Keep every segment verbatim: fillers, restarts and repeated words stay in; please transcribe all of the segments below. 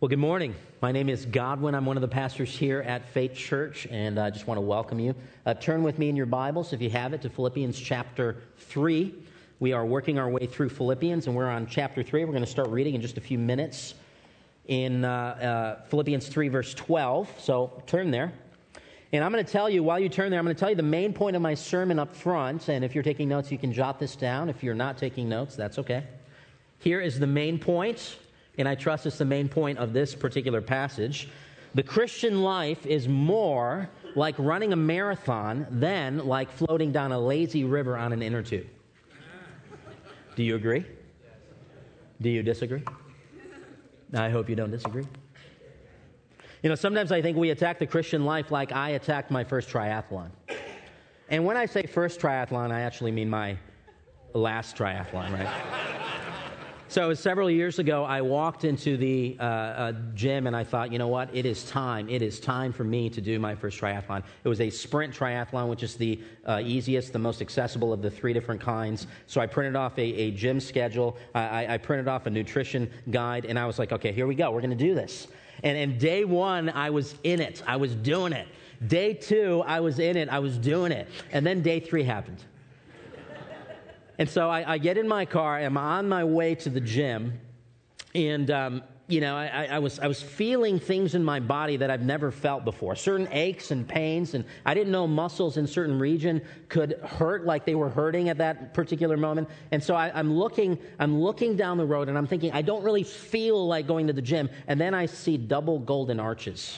Well, good morning. My name is Godwin. I'm one of the pastors here at Faith Church, and I just want to welcome you. Uh, turn with me in your Bibles, if you have it, to Philippians chapter three. We are working our way through Philippians, and we're on chapter three. We're going to start reading in just a few minutes in uh, uh, Philippians three, verse twelve. So turn there. And I'm going to tell you, while you turn there, I'm going to tell you the main point of my sermon up front. And if you're taking notes, you can jot this down. If you're not taking notes, that's okay. Here is the main point. And I trust it's the main point of this particular passage. The Christian life is more like running a marathon than like floating down a lazy river on an inner tube. Do you agree? Do you disagree? I hope you don't disagree. You know, sometimes I think we attack the Christian life like I attacked my first triathlon. And when I say first triathlon, I actually mean my last triathlon, right? So several years ago, I walked into the uh, uh, gym and I thought, you know what, it is time. It is time for me to do my first triathlon. It was a sprint triathlon, which is the uh, easiest, the most accessible of the three different kinds. So I printed off a, a gym schedule. I, I printed off a nutrition guide, and I was like, okay, here we go. We're going to do this. And, and day one, I was in it. I was doing it. Day two, I was in it. I was doing it. And then day three happened. And so I, I get in my car, I'm on my way to the gym, and, um, you know, I, I was I was feeling things in my body that I've never felt before, certain aches and pains, and I didn't know muscles in certain region could hurt like they were hurting at that particular moment. And so I, I'm looking I'm looking down the road, and I'm thinking, I don't really feel like going to the gym, and then I see double golden arches.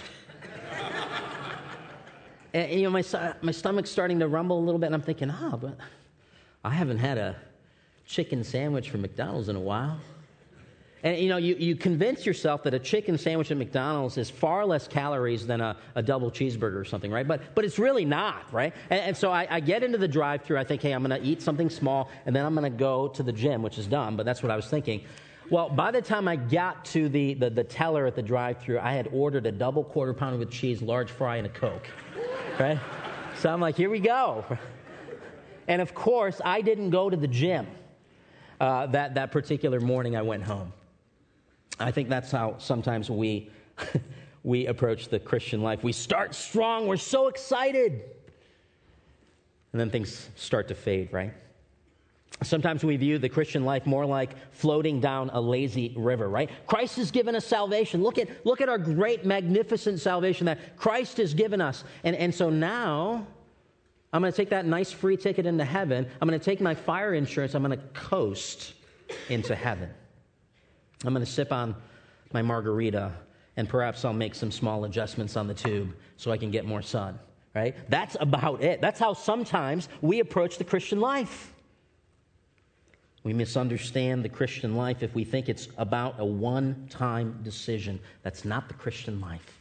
and, and, you know, my, my stomach's starting to rumble a little bit, and I'm thinking, oh, but I haven't had a chicken sandwich from McDonald's in a while. And, you know, you, you convince yourself that a chicken sandwich at McDonald's is far less calories than a, a double cheeseburger or something, right? But but it's really not, right? And, and so I, I get into the drive-thru. I think, hey, I'm going to eat something small, and then I'm going to go to the gym, which is dumb, but that's what I was thinking. Well, by the time I got to the, the, the teller at the drive-thru, I had ordered a double quarter pounder with cheese, large fry, and a Coke, right? So I'm like, here we go. And of course, I didn't go to the gym uh, that, that particular morning I went home. I think that's how sometimes we we approach the Christian life. We start strong, we're so excited. And then things start to fade, right? Sometimes we view the Christian life more like floating down a lazy river, right? Christ has given us salvation. Look at, look at our great, magnificent salvation that Christ has given us. And, and so now I'm going to take that nice free ticket into heaven. I'm going to take my fire insurance. I'm going to coast into heaven. I'm going to sip on my margarita, and perhaps I'll make some small adjustments on the tube so I can get more sun, right? That's about it. That's how sometimes we approach the Christian life. We misunderstand the Christian life if we think it's about a one-time decision. That's not the Christian life.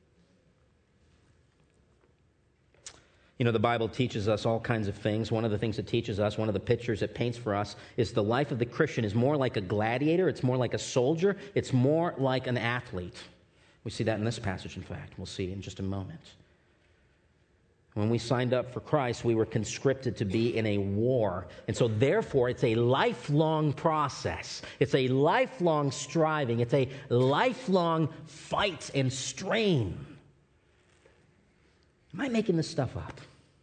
You know, the Bible teaches us all kinds of things. One of the things it teaches us, one of the pictures it paints for us, is the life of the Christian is more like a gladiator. It's more like a soldier. It's more like an athlete. We see that in this passage, in fact. We'll see in just a moment. When we signed up for Christ, we were conscripted to be in a war. And so, therefore, it's a lifelong process. It's a lifelong striving. It's a lifelong fight and strain. Am I making this stuff up?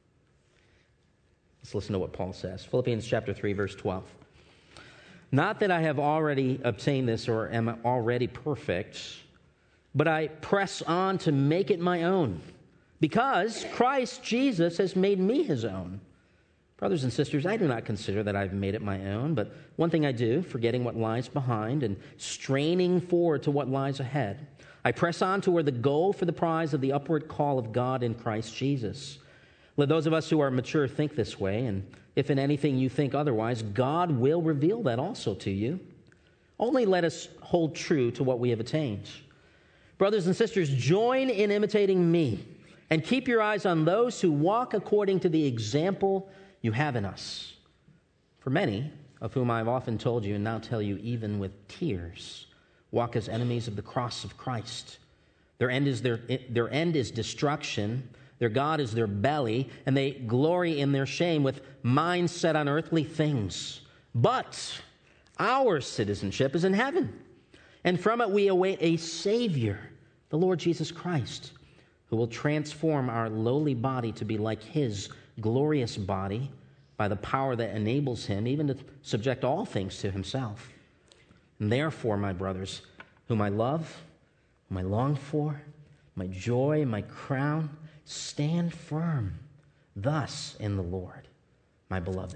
Let's listen to what Paul says. Philippians chapter three, verse twelve. Not that I have already obtained this or am already perfect, but I press on to make it my own, because Christ Jesus has made me his own. Brothers and sisters, I do not consider that I've made it my own, but one thing I do, forgetting what lies behind and straining forward to what lies ahead, I press on toward the goal for the prize of the upward call of God in Christ Jesus. Let those of us who are mature think this way, and if in anything you think otherwise, God will reveal that also to you. Only let us hold true to what we have attained. Brothers and sisters, join in imitating me, and keep your eyes on those who walk according to the example you have in us. For many, of whom I have often told you, and now tell you even with tears, walk as enemies of the cross of Christ. Their end is their, their end is destruction. Their God is their belly, and they glory in their shame with minds set on earthly things. But our citizenship is in heaven, And from it we await a Savior, the Lord Jesus Christ, who will transform our lowly body to be like his glorious body by the power that enables him even to subject all things to himself. And therefore, my brothers, whom I love, whom I long for, my joy, my crown, stand firm thus in the Lord, my beloved.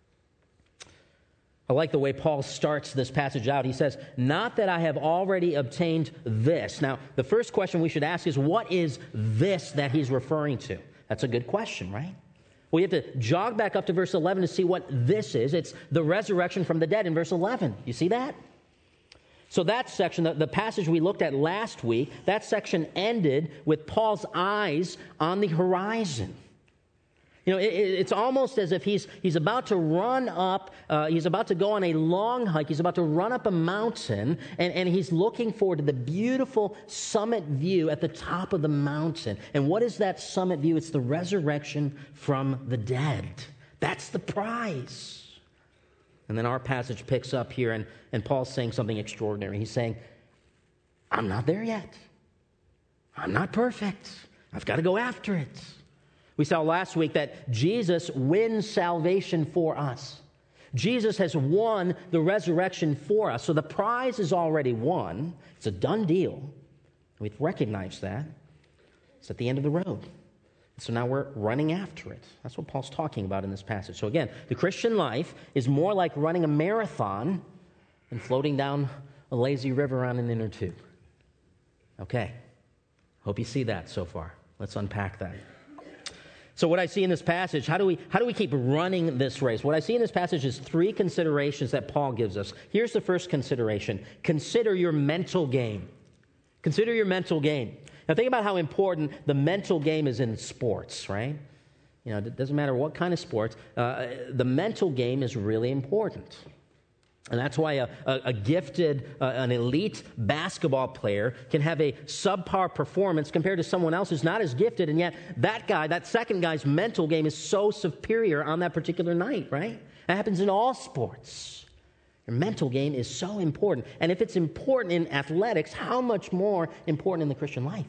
I like the way Paul starts this passage out. He says, not that I have already obtained this. Now, the first question we should ask is, what is this that he's referring to? That's a good question, right? Well, you have to jog back up to verse eleven to see what this is. It's the resurrection from the dead in verse eleven. You see that? So that section, the, the passage we looked at last week, that section ended with Paul's eyes on the horizon. You know, it, it's almost as if he's he's about to run up, uh, he's about to go on a long hike, he's about to run up a mountain, and, and he's looking forward to the beautiful summit view at the top of the mountain. And what is that summit view? It's the resurrection from the dead. That's the prize. And then our passage picks up here, and, and Paul's saying something extraordinary. He's saying, I'm not there yet. I'm not perfect. I've got to go after it. We saw last week that Jesus wins salvation for us. Jesus has won the resurrection for us. So the prize is already won. It's a done deal. We've recognized that. It's at the end of the road. So now we're running after it. That's what Paul's talking about in this passage. So again, the Christian life is more like running a marathon than floating down a lazy river on an inner tube. Okay. Hope you see that so far. Let's unpack that. So what I see in this passage, how do we how do we keep running this race? What I see in this passage is three considerations that Paul gives us. Here's the first consideration. Consider your mental game. Consider your mental game. Now think about how important the mental game is in sports, right? You know, it doesn't matter what kind of sports. Uh, the mental game is really important. And that's why a, a, a gifted, uh, an elite basketball player can have a subpar performance compared to someone else who's not as gifted, and yet that guy, that second guy's mental game is so superior on that particular night, right? That happens in all sports. Your mental game is so important. And if it's important in athletics, how much more important in the Christian life?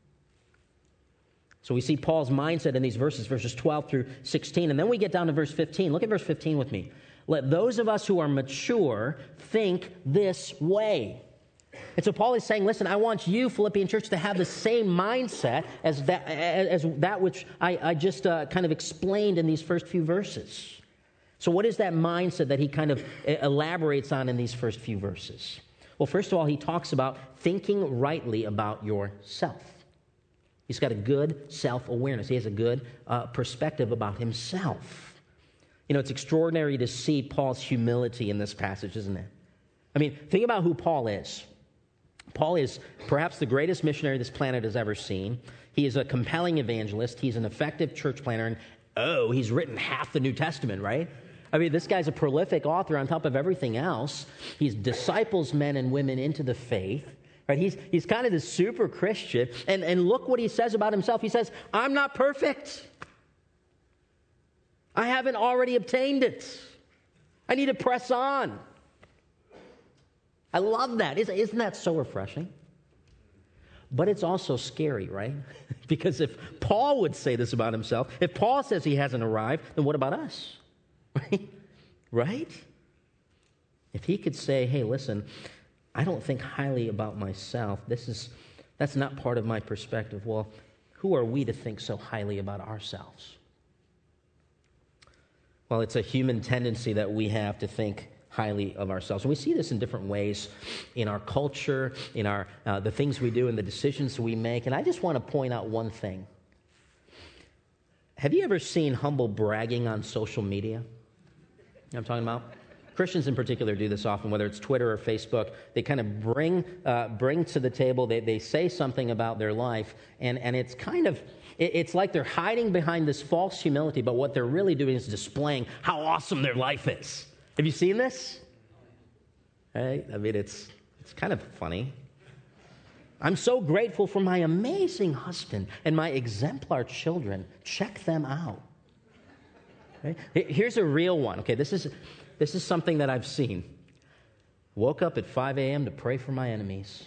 So we see Paul's mindset in these verses, verses twelve through sixteen, and then we get down to verse fifteen. Look at verse fifteen with me. Let those of us who are mature think this way. And so Paul is saying, listen, I want you, Philippian church, to have the same mindset as that, as that which I, I just uh, kind of explained in these first few verses. So what is that mindset that he kind of elaborates on in these first few verses? Well, first of all, he talks about thinking rightly about yourself. He's got a good self-awareness. He has a good uh, perspective about himself. You know, it's extraordinary to see Paul's humility in this passage, isn't it? I mean, think about who Paul is. Paul is perhaps the greatest missionary this planet has ever seen. He is a compelling evangelist. He's an effective church planner. And, oh, he's written half the New Testament, right? I mean, this guy's a prolific author on top of everything else. He disciples men and women into the faith. Right? He's, he's kind of this super Christian. And, and look what he says about himself. He says, I'm not perfect. I haven't already obtained it. I need to press on. I love that. Isn't that so refreshing? But it's also scary, right? Because if Paul would say this about himself, if Paul says he hasn't arrived, then what about us? Right? Right? If he could say, hey, listen, I don't think highly about myself. This is that's not part of my perspective. Well, who are we to think so highly about ourselves? Well, it's a human tendency that we have to think highly of ourselves. And we see this in different ways in our culture, in our uh, the things we do and the decisions we make. And I just want to point out one thing. Have you ever seen humble bragging on social media? You know what I'm talking about? Christians in particular do this often, whether it's Twitter or Facebook. They kind of bring uh, bring to the table, they, they say something about their life, and, and it's kind of, it, it's like they're hiding behind this false humility, but what they're really doing is displaying how awesome their life is. Have you seen this? Right? I mean, it's it's kind of funny. I'm so grateful for my amazing husband and my exemplar children. Check them out. Right? Here's a real one. Okay, this is... This is something that I've seen. Woke up at five a.m. to pray for my enemies.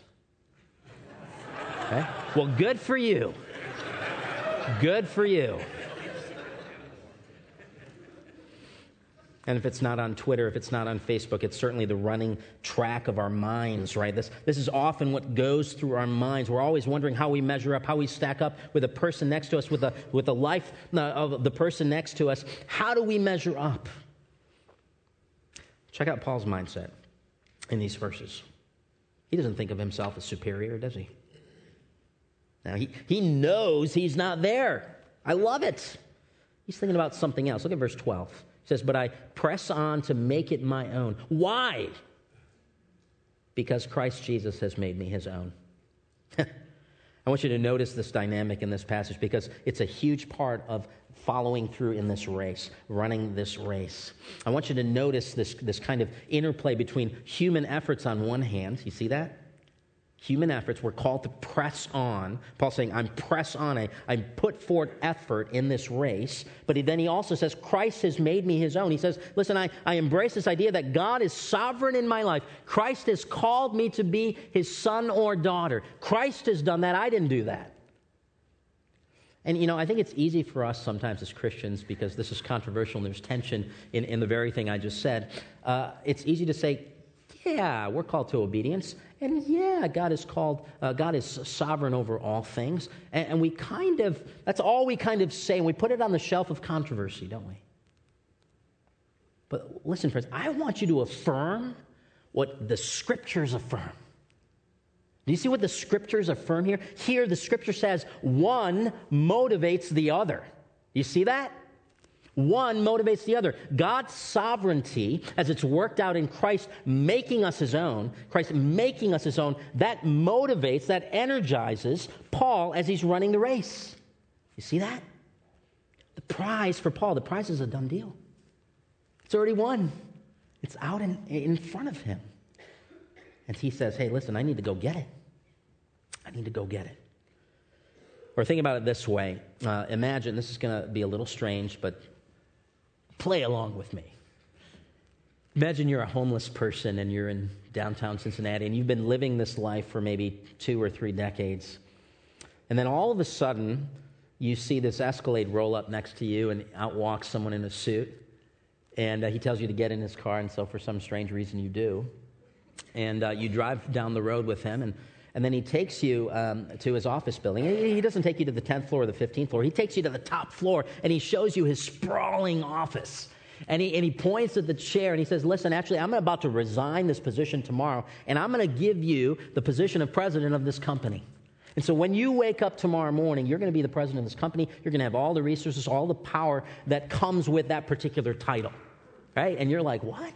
Okay? Well, good for you. Good for you. And if it's not on Twitter, if it's not on Facebook, it's certainly the running track of our minds, right? This, this is often what goes through our minds. We're always wondering how we measure up, how we stack up with a person next to us, with the, with the life of the person next to us. How do we measure up? Check out Paul's mindset in these verses. He doesn't think of himself as superior, does he? Now, he, he knows he's not there. I love it. He's thinking about something else. Look at verse twelve. It says, but I press on to make it my own. Why? Because Christ Jesus has made me his own. I want you to notice this dynamic in this passage because it's a huge part of following through in this race, running this race. I want you to notice this, this kind of interplay between human efforts on one hand. You see that? Human efforts, we're called to press on. Paul's saying, I'm press on. I, I put forth effort in this race. But he, then he also says, Christ has made me his own. He says, listen, I, I embrace this idea that God is sovereign in my life. Christ has called me to be his son or daughter. Christ has done that. I didn't do that. And, you know, I think it's easy for us sometimes as Christians, because this is controversial and there's tension in, in the very thing I just said. Uh, it's easy to say, yeah, we're called to obedience. And yeah, God is called, uh, God is sovereign over all things. And, and we kind of, that's all we kind of say. And we put it on the shelf of controversy, don't we? But listen, friends, I want you to affirm what the Scriptures affirm. Do you see what the Scriptures affirm here? Here, the Scripture says one motivates the other. You see that? One motivates the other. God's sovereignty, as it's worked out in Christ making us his own, Christ making us his own, that motivates, that energizes Paul as he's running the race. You see that? The prize for Paul, the prize is a done deal. It's already won. It's out in, in front of him. And he says, hey, listen, I need to go get it. I need to go get it. Or think about it this way. Uh, imagine, this is going to be a little strange, but play along with me. Imagine you're a homeless person and you're in downtown Cincinnati and you've been living this life for maybe two or three decades. And then all of a sudden, you see this Escalade roll up next to you and out walks someone in a suit. And uh, he tells you to get in his car, and so for some strange reason you do. And uh, you drive down the road with him, and And then he takes you um, to his office building. He doesn't take you to the tenth floor or the fifteenth floor. He takes you to the top floor, and he shows you his sprawling office. And he, and he points at the chair, and he says, listen, actually, I'm about to resign this position tomorrow, and I'm going to give you the position of president of this company. And so when you wake up tomorrow morning, you're going to be the president of this company. You're going to have all the resources, all the power that comes with that particular title. Right? And you're like, what?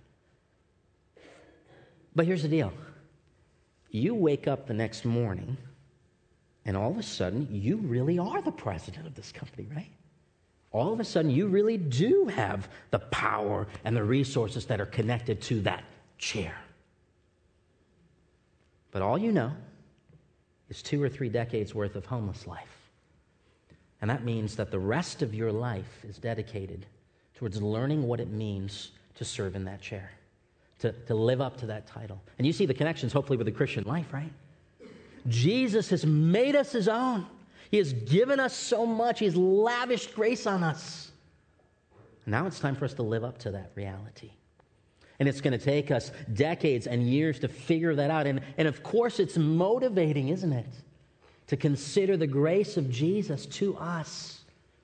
But here's the deal. You wake up the next morning, and all of a sudden, you really are the president of this company, right? All of a sudden, you really do have the power and the resources that are connected to that chair. But all you know is two or three decades worth of homeless life. And that means that the rest of your life is dedicated towards learning what it means to serve in that chair. To, to live up to that title. And you see the connections, hopefully, with the Christian life, right? Jesus has made us his own. He has given us so much. He has lavished grace on us. Now it's time for us to live up to that reality. And it's going to take us decades and years to figure that out. And, and of course, it's motivating, isn't it? To consider the grace of Jesus to us.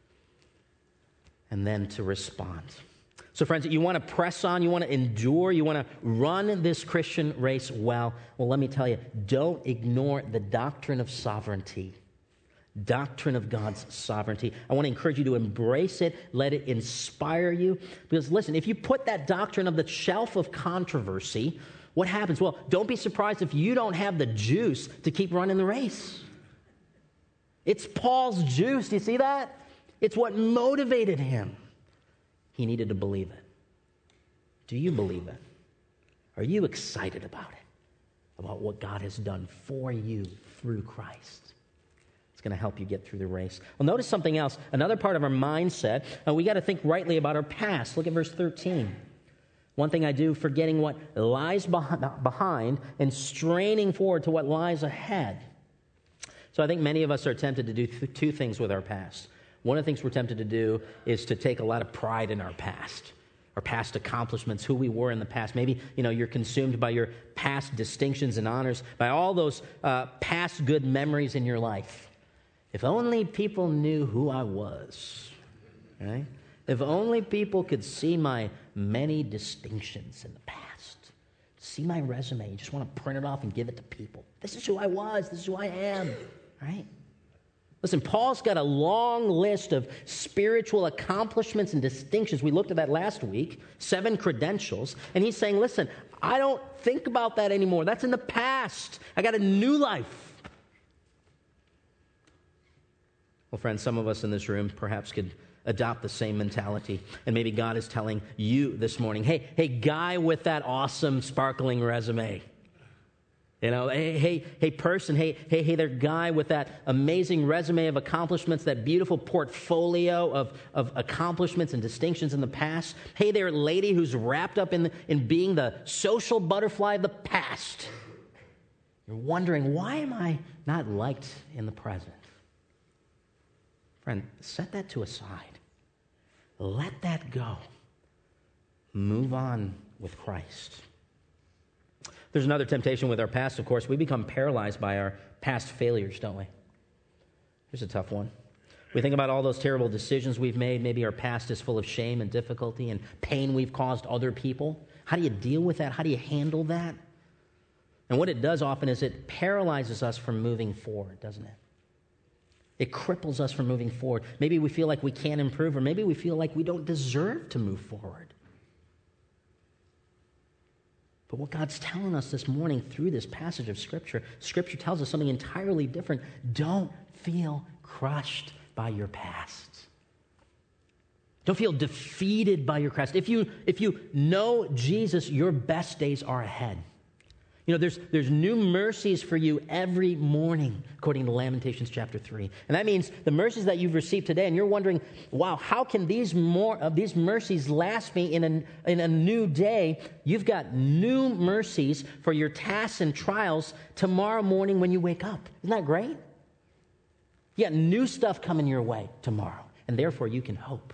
And then to respond. So friends, you want to press on, you want to endure, you want to run this Christian race well. Well, let me tell you, don't ignore the doctrine of sovereignty. Doctrine of God's sovereignty. I want to encourage you to embrace it, let it inspire you. Because listen, if you put that doctrine of the shelf of controversy, what happens? Well, don't be surprised if you don't have the juice to keep running the race. It's Paul's juice, do you see that? It's what motivated him. He needed to believe it. Do you believe it? Are you excited about it? About what God has done for you through Christ? It's going to help you get through the race. Well, notice something else. Another part of our mindset, uh, we got to think rightly about our past. Look at verse thirteen. One thing I do, forgetting what lies behind and straining forward to what lies ahead. So I think many of us are tempted to do th- two things with our past. One of the things we're tempted to do is to take a lot of pride in our past, our past accomplishments, who we were in the past. Maybe, you know, you're consumed by your past distinctions and honors, by all those uh, past good memories in your life. If only people knew who I was, right? If only people could see my many distinctions in the past, see my resume. You just want to print it off and give it to people. This is who I was. This is who I am, right? Listen, Paul's got a long list of spiritual accomplishments and distinctions. We looked at that last week, seven credentials. And he's saying, listen, I don't think about that anymore. That's in the past. I got a new life. Well, friends, some of us in this room perhaps could adopt the same mentality. And maybe God is telling you this morning, hey, hey, guy with that awesome, sparkling resume. You know, hey, hey, hey, person, hey, hey, hey, there, guy with that amazing resume of accomplishments, that beautiful portfolio of, of accomplishments and distinctions in the past. Hey there, lady who's wrapped up in, in being the social butterfly of the past. You're wondering, why am I not liked in the present? Friend, set that to a side. Let that go. Move on with Christ. There's another temptation with our past, of course. We become paralyzed by our past failures, don't we? Here's a tough one. We think about all those terrible decisions we've made. Maybe our past is full of shame and difficulty and pain we've caused other people. How do you deal with that? How do you handle that? And what it does often is it paralyzes us from moving forward, doesn't it? It cripples us from moving forward. Maybe we feel like we can't improve, or maybe we feel like we don't deserve to move forward. But what God's telling us this morning through this passage of Scripture, Scripture tells us something entirely different. Don't feel crushed by your past. Don't feel defeated by your past. If you, if you know Jesus, your best days are ahead. You know, there's, there's new mercies for you every morning, according to Lamentations chapter three. And that means the mercies that you've received today, and you're wondering, wow, how can these more of these mercies last me in a, in a new day? You've got new mercies for your tasks and trials tomorrow morning when you wake up. Isn't that great? You got new stuff coming your way tomorrow, and therefore you can hope.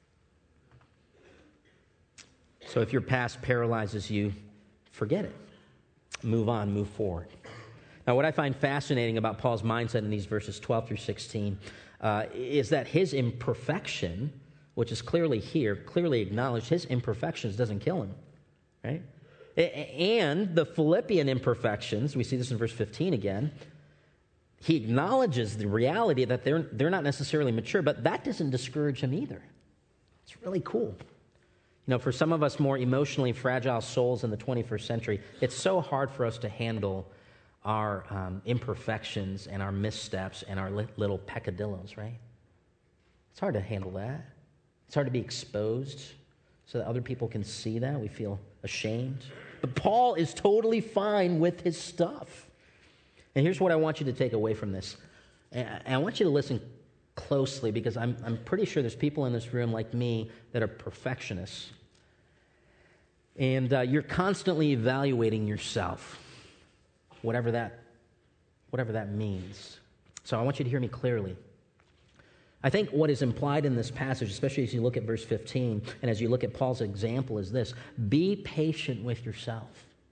So if your past paralyzes you, forget it. Move on, move forward. Now, what I find fascinating about Paul's mindset in these verses twelve through sixteen uh, is that his imperfection, which is clearly here, clearly acknowledged, his imperfections doesn't kill him, right? And the Philippian imperfections, we see this in verse fifteen again, he acknowledges the reality that they're, they're not necessarily mature, but that doesn't discourage him either. It's really cool. You know, for some of us more emotionally fragile souls in the twenty-first century, it's so hard for us to handle our um, imperfections and our missteps and our li- little peccadillos, right? It's hard to handle that. It's hard to be exposed so that other people can see that. We feel ashamed. But Paul is totally fine with his stuff. And here's what I want you to take away from this. And I want you to listen closely, because I'm, I'm pretty sure there's people in this room like me that are perfectionists. And uh, you're constantly evaluating yourself, whatever that, whatever that means. So I want you to hear me clearly. I think what is implied in this passage, especially as you look at verse fifteen, and as you look at Paul's example, is this: be patient with yourself.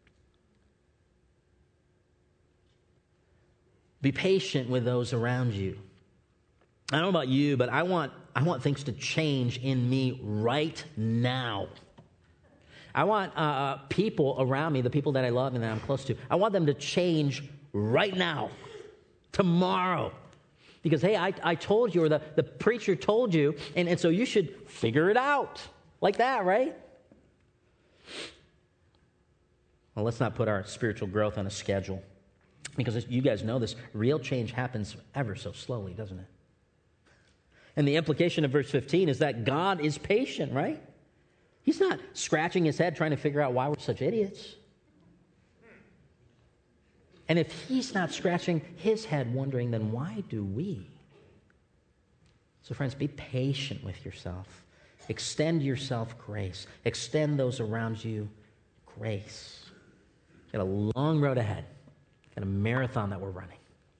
Be patient with those around you. I don't know about you, but I want I want things to change in me right now. I want uh, people around me, the people that I love and that I'm close to, I want them to change right now, tomorrow. Because, hey, I, I told you, or the, the preacher told you, and, and so you should figure it out. Like that, right? Well, let's not put our spiritual growth on a schedule. Because you guys know this, real change happens ever so slowly, doesn't it? And the implication of verse fifteen is that God is patient, right? He's not scratching his head trying to figure out why we're such idiots. And if he's not scratching his head wondering, then why do we? So friends, be patient with yourself. Extend yourself grace. Extend those around you grace. Got a long road ahead. Got a marathon that we're running.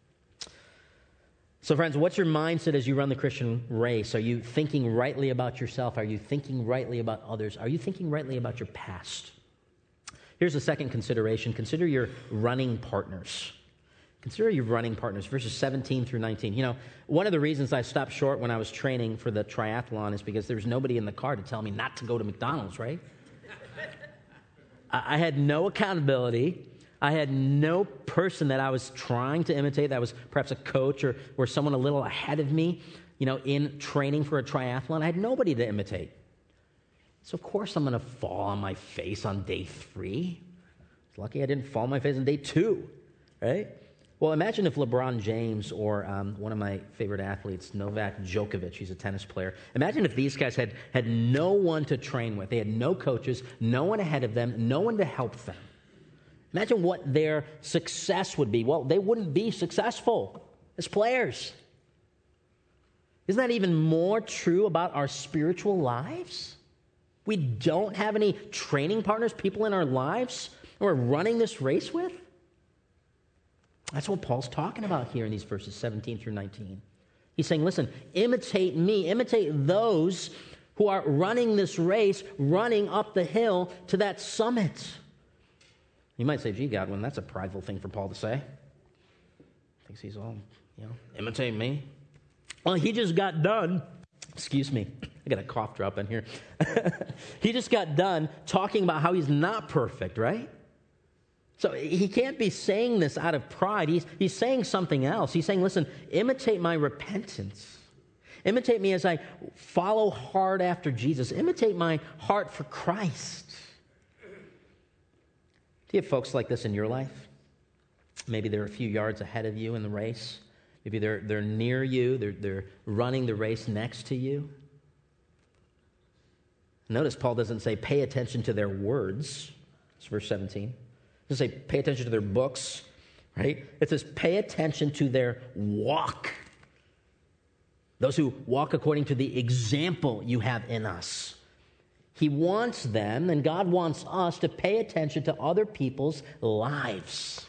So friends, what's your mindset as you run the Christian race? Are you thinking rightly about yourself? Are you thinking rightly about others? Are you thinking rightly about your past? Here's the second consideration. Consider your running partners. Consider your running partners, verses seventeen through nineteen. You know, one of the reasons I stopped short when I was training for the triathlon is because there was nobody in the car to tell me not to go to McDonald's, right? I had no accountability. I had no person that I was trying to imitate that was perhaps a coach or, or someone a little ahead of me, you know, in training for a triathlon. I had nobody to imitate. So, of course, I'm going to fall on my face on day three. Lucky I didn't fall on my face on day two, right? Well, imagine if LeBron James or um, one of my favorite athletes, Novak Djokovic, he's a tennis player. Imagine if these guys had, had no one to train with. They had no coaches, no one ahead of them, no one to help them. Imagine what their success would be. Well, they wouldn't be successful as players. Isn't that even more true about our spiritual lives? We don't have any training partners, people in our lives who we're running this race with. That's what Paul's talking about here in these verses seventeen through nineteen. He's saying, listen, imitate me, imitate those who are running this race, running up the hill to that summit. You might say, gee, Godwin, that's a prideful thing for Paul to say. Thinks he's all, you know, imitate me. Well, he just got done. Excuse me. I got a cough drop in here. He just got done talking about how he's not perfect, right? So he can't be saying this out of pride. He's, he's saying something else. He's saying, listen, imitate my repentance. Imitate me as I follow hard after Jesus. Imitate my heart for Christ. Do you have folks like this in your life? Maybe they're a few yards ahead of you in the race. Maybe they're they're near you. They're, they're running the race next to you. Notice Paul doesn't say pay attention to their words. It's verse seventeen. It doesn't say pay attention to their books, right? It says pay attention to their walk. Those who walk according to the example you have in us. He wants them, and God wants us, to pay attention to other people's lives.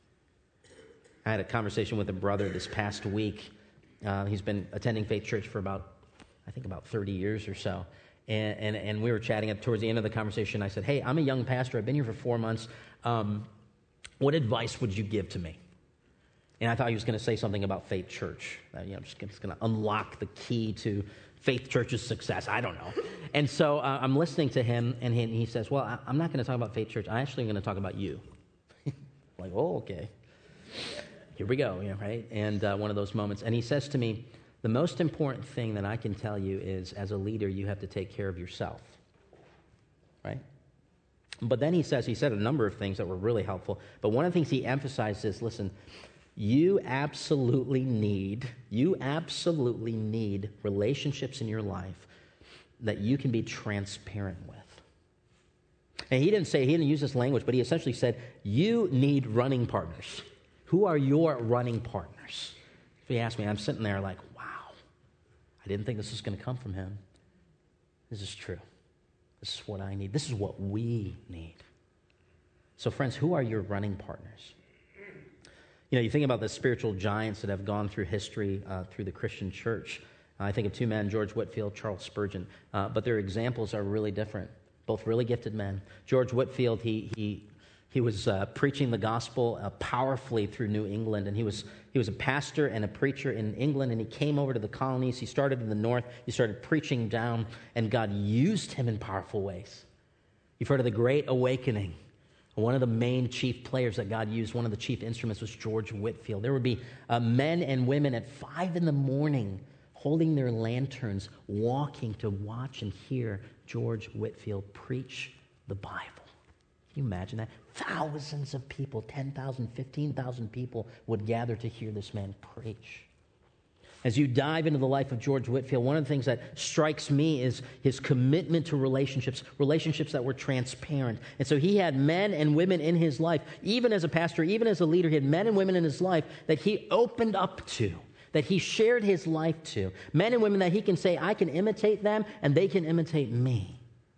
I had a conversation with a brother this past week. Uh, he's been attending Faith Church for about, I think about thirty years or so. And, and, and we were chatting at, towards the end of the conversation. I said, hey, I'm a young pastor. I've been here for four months. Um, what advice would you give to me? And I thought he was going to say something about Faith Church. Uh, you know, just, just going to unlock the key to Faith Church's success. I don't know. And so uh, I'm listening to him, and he, and he says, well, I, I'm not going to talk about Faith Church. I actually am going to talk about you. Like, oh, okay. Here we go, you know, right? And uh, one of those moments. And he says to me, the most important thing that I can tell you is, as a leader, you have to take care of yourself, right? But then he says, he said a number of things that were really helpful. But one of the things he emphasized is, listen, you absolutely need, you absolutely need relationships in your life that you can be transparent with. And he didn't say, he didn't use this language, but he essentially said, you need running partners. Who are your running partners? If he asked me, I'm sitting there like, wow, I didn't think this was going to come from him. This is true. This is what I need. This is what we need. So friends, who are your running partners? You know, you think about the spiritual giants that have gone through history, uh, through the Christian church. Uh, I think of two men, George Whitefield, Charles Spurgeon, uh, but their examples are really different. Both really gifted men. George Whitefield, he he he was uh, preaching the gospel uh, powerfully through New England, and he was he was a pastor and a preacher in England, and he came over to the colonies. He started in the north. He started preaching down, and God used him in powerful ways. You've heard of the Great Awakening. One of the main chief players that God used, one of the chief instruments, was George Whitefield. There would be uh, men and women at five in the morning holding their lanterns, walking to watch and hear George Whitefield preach the Bible. Can you imagine that? Thousands of people, ten thousand, fifteen thousand people would gather to hear this man preach. As you dive into the life of George Whitefield, one of the things that strikes me is his commitment to relationships, relationships that were transparent. And so he had men and women in his life, even as a pastor, even as a leader, he had men and women in his life that he opened up to, that he shared his life to, men and women that he can say, I can imitate them and they can imitate me.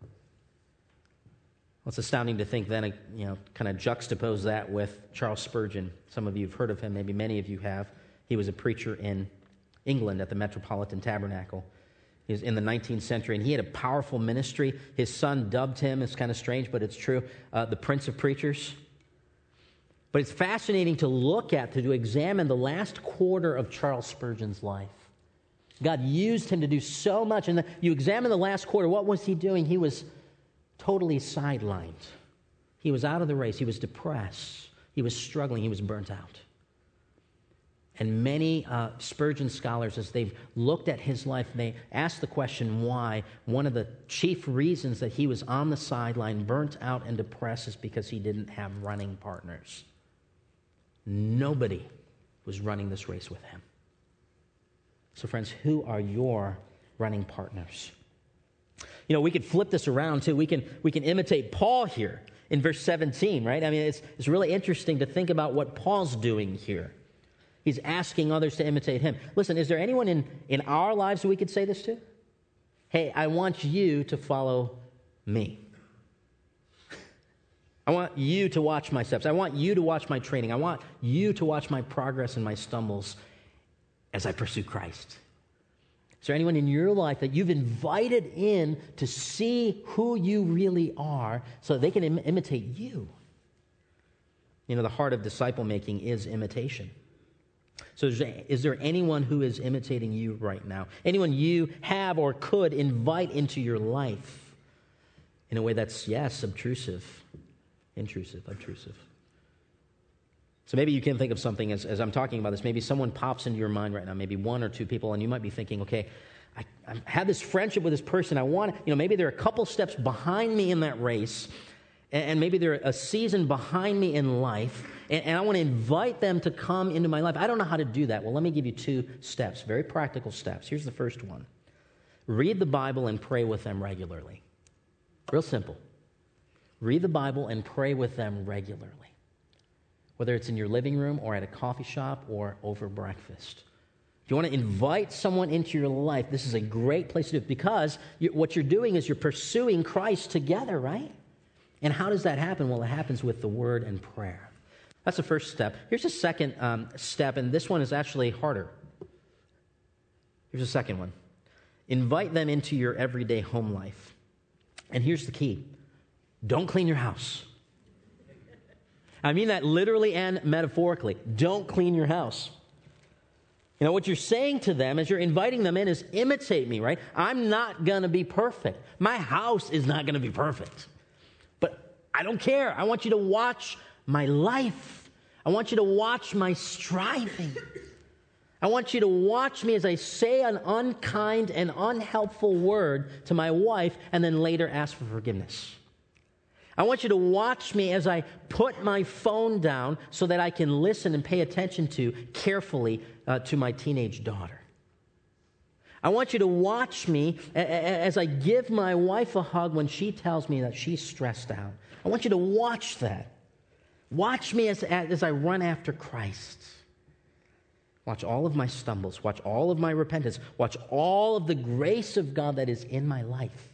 Well, it's astounding to think then, you know, kind of juxtapose that with Charles Spurgeon. Some of you have heard of him, maybe many of you have. He was a preacher in England at the Metropolitan Tabernacle. He was in the nineteenth century, and he had a powerful ministry. His son dubbed him, it's kind of strange, but it's true, uh, the Prince of Preachers. But it's fascinating to look at, to examine the last quarter of Charles Spurgeon's life. God used him to do so much, and you examine the last quarter, what was he doing? He was totally sidelined. He was out of the race. He was depressed. He was struggling. He was burnt out. And many uh, Spurgeon scholars, as they've looked at his life, they asked the question why. One of the chief reasons that he was on the sideline, burnt out and depressed, is because he didn't have running partners. Nobody was running this race with him. So friends, who are your running partners? You know, we could flip this around too. We can we can imitate Paul here in verse seventeen, right? I mean, it's it's really interesting to think about what Paul's doing here. He's asking others to imitate him. Listen, is there anyone in, in our lives who we could say this to? Hey, I want you to follow me. I want you to watch my steps. I want you to watch my training. I want you to watch my progress and my stumbles as I pursue Christ. Is there anyone in your life that you've invited in to see who you really are so that they can im- imitate you? You know, the heart of disciple making is imitation. So is there, is there anyone who is imitating you right now? Anyone you have or could invite into your life in a way that's, yes, obtrusive, intrusive, obtrusive. So maybe you can think of something as, as I'm talking about this. Maybe someone pops into your mind right now, maybe one or two people, and you might be thinking, okay, I, I have this friendship with this person. I want, you know, maybe they're a couple steps behind me in that race, and, and maybe they're a season behind me in life, and, and I want to invite them to come into my life. I don't know how to do that. Well, let me give you two steps, very practical steps. Here's the first one. Read the Bible and pray with them regularly. Real simple. Read the Bible and pray with them regularly. Whether it's in your living room or at a coffee shop or over breakfast. If you want to invite someone into your life, this is a great place to do it, because you, what you're doing is you're pursuing Christ together, right? And how does that happen? Well, it happens with the Word and prayer. That's the first step. Here's a second um, step, and this one is actually harder. Here's a second one. Invite them into your everyday home life. And here's the key. Don't clean your house. I mean that literally and metaphorically. Don't clean your house. You know, what you're saying to them as you're inviting them in is imitate me, right? I'm not going to be perfect. My house is not going to be perfect. But I don't care. I want you to watch my life. I want you to watch my striving. I want you to watch me as I say an unkind and unhelpful word to my wife and then later ask for forgiveness. I want you to watch me as I put my phone down so that I can listen and pay attention to carefully uh, to my teenage daughter. I want you to watch me a- a- as I give my wife a hug when she tells me that she's stressed out. I want you to watch that. Watch me as, as I run after Christ. Watch all of my stumbles. Watch all of my repentance. Watch all of the grace of God that is in my life.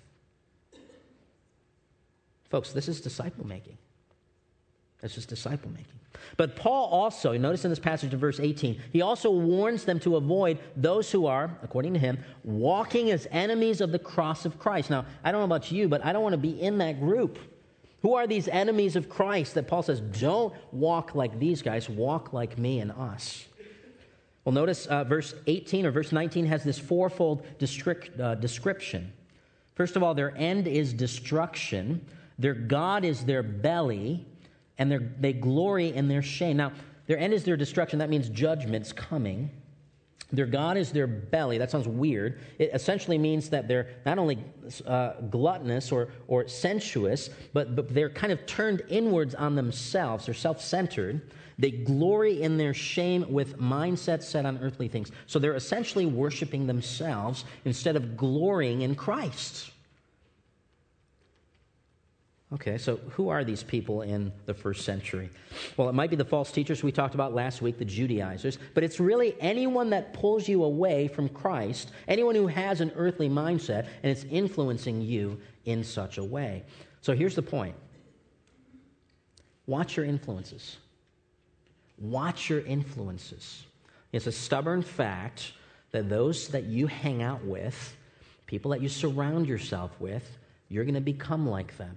Folks, this is disciple making. This is disciple making. But Paul also, notice in this passage in verse eighteen, he also warns them to avoid those who are, according to him, walking as enemies of the cross of Christ. Now, I don't know about you, but I don't want to be in that group. Who are these enemies of Christ that Paul says, don't walk like these guys, walk like me and us? Well, notice uh, verse eighteen or verse nineteen has this fourfold descrip- uh, description. First of all, their end is destruction. Their God is their belly, and they glory in their shame. Now, their end is their destruction. That means judgment's coming. Their God is their belly. That sounds weird. It essentially means that they're not only uh, gluttonous or, or sensuous, but, but they're kind of turned inwards on themselves. They're self-centered. They glory in their shame with mindsets set on earthly things. So they're essentially worshiping themselves instead of glorying in Christ. Okay, so who are these people in the first century? Well, it might be the false teachers we talked about last week, the Judaizers, but it's really anyone that pulls you away from Christ, anyone who has an earthly mindset, and it's influencing you in such a way. So here's the point. Watch your influences. Watch your influences. It's a stubborn fact that those that you hang out with, people that you surround yourself with, you're going to become like them.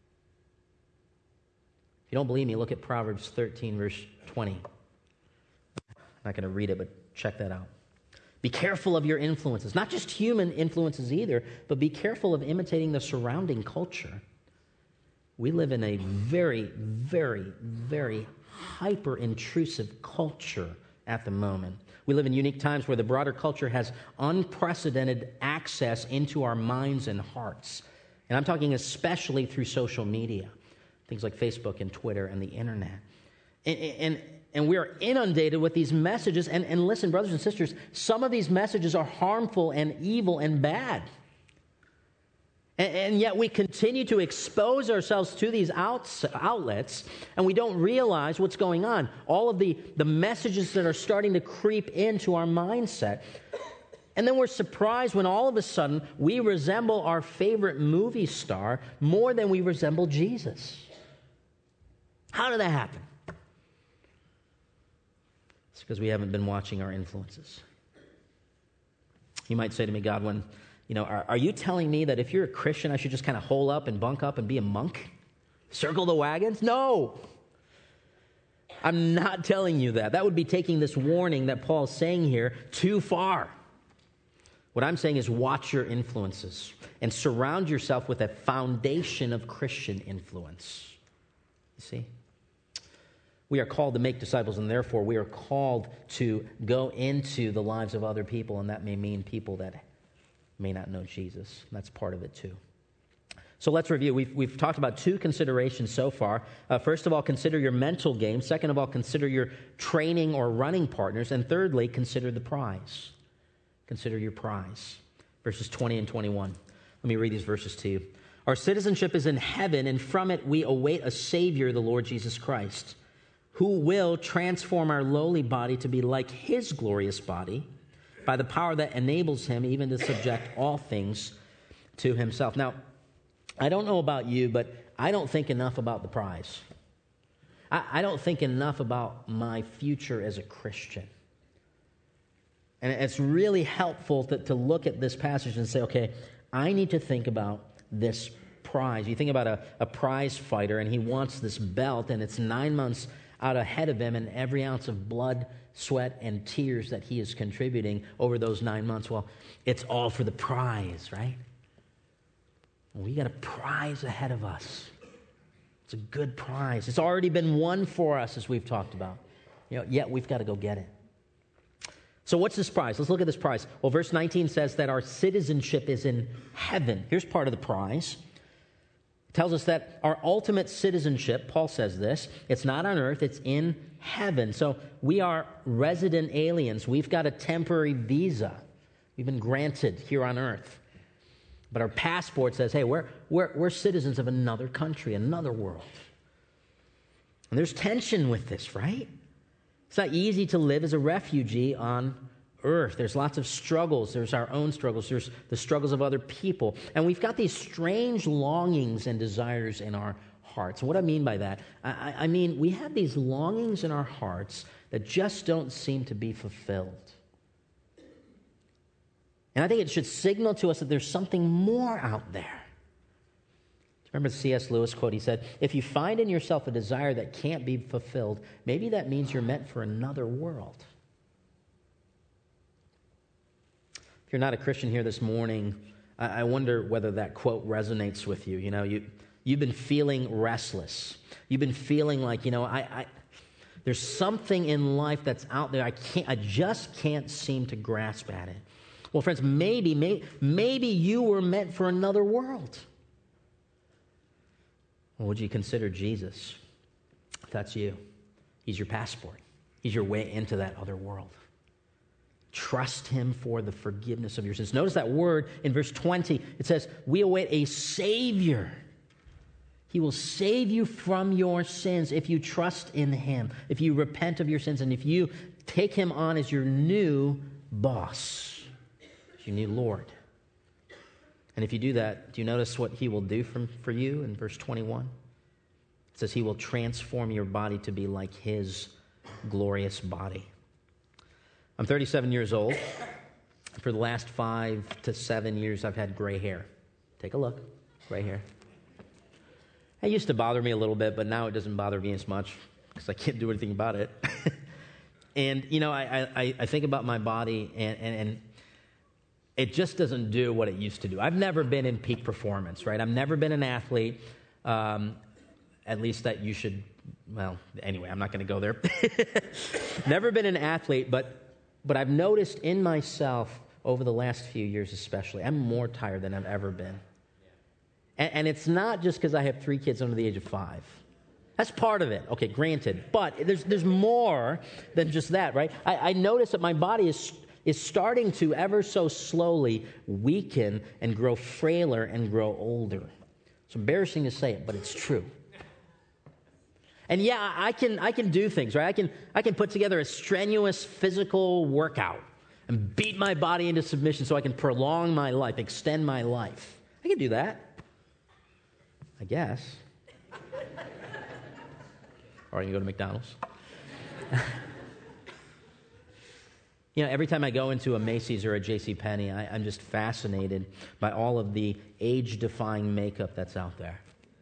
If you don't believe me, look at Proverbs thirteen, verse twenty. I'm not going to read it, but check that out. Be careful of your influences, not just human influences either, but be careful of imitating the surrounding culture. We live in a very, very, very hyper-intrusive culture at the moment. We live in unique times where the broader culture has unprecedented access into our minds and hearts. And I'm talking especially through social media, things like Facebook and Twitter and the internet. And, and, and we are inundated with these messages. And, and listen, brothers and sisters, some of these messages are harmful and evil and bad. And, and yet we continue to expose ourselves to these outs, outlets, and we don't realize what's going on. All of the, the messages that are starting to creep into our mindset. And then we're surprised when all of a sudden we resemble our favorite movie star more than we resemble Jesus. How did that happen? It's because we haven't been watching our influences. You might say to me, Godwin, you know, are, are you telling me that if you're a Christian, I should just kind of hole up and bunk up and be a monk? Circle the wagons? No. I'm not telling you that. That would be taking this warning that Paul's saying here too far. What I'm saying is watch your influences and surround yourself with a foundation of Christian influence. You see? We are called to make disciples, and therefore we are called to go into the lives of other people, and that may mean people that may not know Jesus. That's part of it too. So let's review. We've, we've talked about two considerations so far. Uh, first of all, consider your mental game. Second of all, consider your training or running partners. And thirdly, consider the prize. Consider your prize. Verses twenty and twenty-one. Let me read these verses to you. Our citizenship is in heaven, and from it we await a Savior, the Lord Jesus Christ, who will transform our lowly body to be like his glorious body by the power that enables him even to subject all things to himself. Now, I don't know about you, but I don't think enough about the prize. I, I don't think enough about my future as a Christian. And it's really helpful to, to look at this passage and say, okay, I need to think about this prize. You think about a, a prize fighter, and he wants this belt, and it's nine months out ahead of him, and every ounce of blood, sweat, and tears that he is contributing over those nine months, well, it's all for the prize, right? We got a prize ahead of us. It's a good prize. It's already been won for us, as we've talked about. You know, yet we've got to go get it. So what's this prize? Let's look at this prize. Well, verse nineteen says that our citizenship is in heaven. Here's part of the prize. It tells us that our ultimate citizenship, Paul says this, it's not on earth, it's in heaven. So we are resident aliens. We've got a temporary visa. We've been granted here on earth. But our passport says, hey, we're, we're, we're citizens of another country, another world. And there's tension with this, right? It's not easy to live as a refugee on earth. There's lots of struggles. There's our own struggles. There's the struggles of other people. And we've got these strange longings and desires in our hearts. And what I mean by that, I, I mean we have these longings in our hearts that just don't seem to be fulfilled. And I think it should signal to us that there's something more out there. Remember the C S Lewis quote? He said, if you find in yourself a desire that can't be fulfilled, maybe that means you're meant for another world. If you're not a Christian here this morning, I wonder whether that quote resonates with you. You know, you, you've been feeling restless. You've been feeling like, you know, I, I there's something in life that's out there. I can't, I just can't seem to grasp at it. Well, friends, maybe, maybe, maybe you were meant for another world. Well, would you consider Jesus? If that's you, he's your passport. He's your way into that other world. Trust him for the forgiveness of your sins. Notice that word in verse twenty. It says, we await a Savior. He will save you from your sins if you trust in him, if you repent of your sins, and if you take him on as your new boss, as your new Lord. And if you do that, do you notice what he will do from, for you in verse twenty-one? It says he will transform your body to be like his glorious body. I'm thirty-seven years old. For the last five to seven years, I've had gray hair. Take a look. Gray hair. It used to bother me a little bit, but now it doesn't bother me as much because I can't do anything about it. And, you know, I, I, I think about my body, and, and, and it just doesn't do what it used to do. I've never been in peak performance, right? I've never been an athlete, um, at least that you should, well, anyway, I'm not going to go there. Never been an athlete, but, but I've noticed in myself over the last few years especially, I'm more tired than I've ever been. And, and it's not just because I have three kids under the age of five. That's part of it. Okay, granted. But there's there's more than just that, right? I, I notice that my body is is starting to ever so slowly weaken and grow frailer and grow older. It's embarrassing to say it, but it's true. And yeah, I can I can do things, right? I can I can put together a strenuous physical workout and beat my body into submission so I can prolong my life, extend my life. I can do that. I guess. Or I can go to McDonald's. You know, every time I go into a Macy's or a JCPenney, I, I'm just fascinated by all of the age-defying makeup that's out there.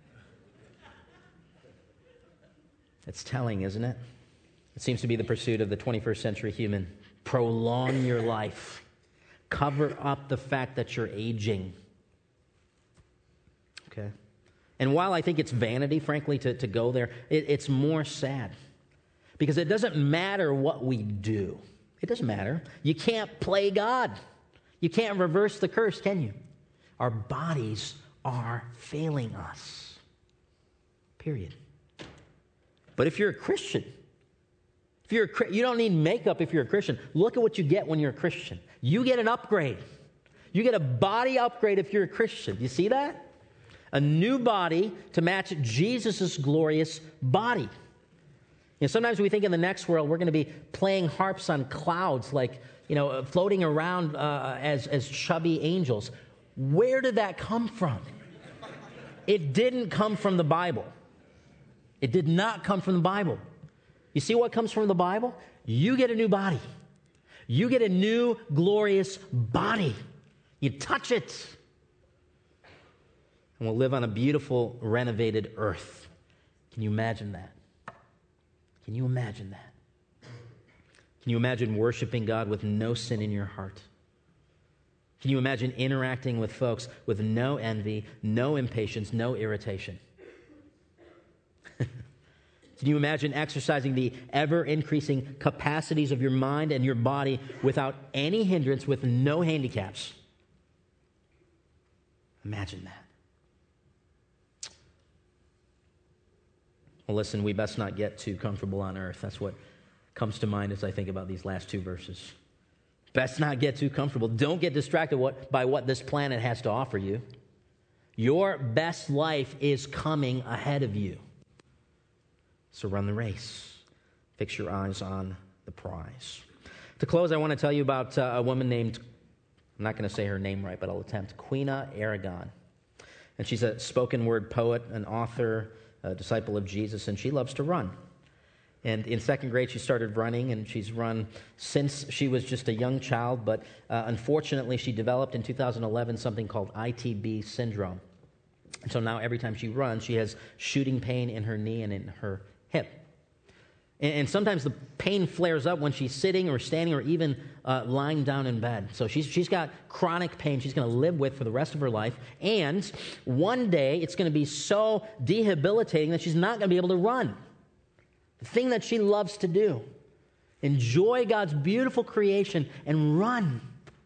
It's telling, isn't it? It seems to be the pursuit of the twenty-first century human. Prolong your life. Cover up the fact that you're aging. Okay? And while I think it's vanity, frankly, to, to go there, it, it's more sad. Because it doesn't matter what we do. It doesn't matter. You can't play God. You can't reverse the curse, can you? Our bodies are failing us. Period. But if you're a Christian, if you're a, you don't need makeup if you're a Christian. Look at what you get when you're a Christian. You get an upgrade. You get a body upgrade if you're a Christian. You see that? A new body to match Jesus' glorious body. You know, sometimes we think in the next world we're going to be playing harps on clouds, like, you know, floating around uh, as, as chubby angels. Where did that come from? It didn't come from the Bible. It did not come from the Bible. You see what comes from the Bible? You get a new body. You get a new glorious body. You touch it. And we'll live on a beautiful, renovated earth. Can you imagine that? Can you imagine that? Can you imagine worshiping God with no sin in your heart? Can you imagine interacting with folks with no envy, no impatience, no irritation? Can you imagine exercising the ever-increasing capacities of your mind and your body without any hindrance, with no handicaps? Imagine that. Well, listen, we best not get too comfortable on earth. That's what comes to mind as I think about these last two verses. Best not get too comfortable. Don't get distracted what, by what this planet has to offer you. Your best life is coming ahead of you. So run the race. Fix your eyes on the prize. To close, I want to tell you about uh, a woman named, I'm not going to say her name right, but I'll attempt, Quina Aragon. And she's a spoken word poet, an author, a disciple of Jesus, and she loves to run. And in second grade, she started running, and she's run since she was just a young child, but uh, unfortunately, she developed in two thousand eleven something called I T B syndrome. And so now every time she runs, she has shooting pain in her knee and in her hip. And, and sometimes the pain flares up when she's sitting or standing or even uh, lying down in bed. So she's she's got chronic pain she's going to live with for the rest of her life. And one day, it's going to be so debilitating that she's not going to be able to run. The thing that she loves to do. Enjoy God's beautiful creation and run.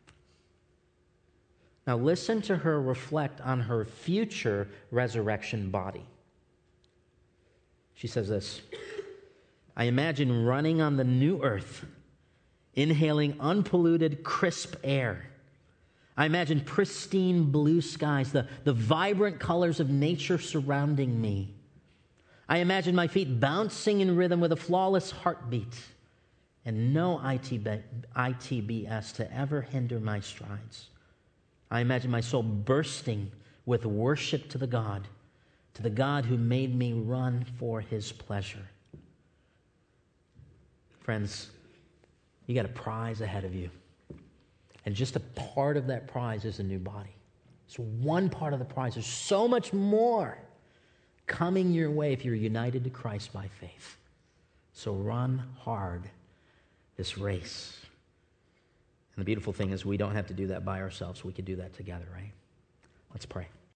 Now listen to her reflect on her future resurrection body. She says this: I imagine running on the new earth, inhaling unpolluted, crisp air. I imagine pristine blue skies, the, the vibrant colors of nature surrounding me. I imagine my feet bouncing in rhythm with a flawless heartbeat and no I T B S to ever hinder my strides. I imagine my soul bursting with worship to the God, to the God who made me run for his pleasure. Friends, you got a prize ahead of you. And just a part of that prize is a new body. It's one part of the prize. There's so much more coming your way if you're united to Christ by faith. So run hard this race. And the beautiful thing is we don't have to do that by ourselves. We can do that together, right? Let's pray.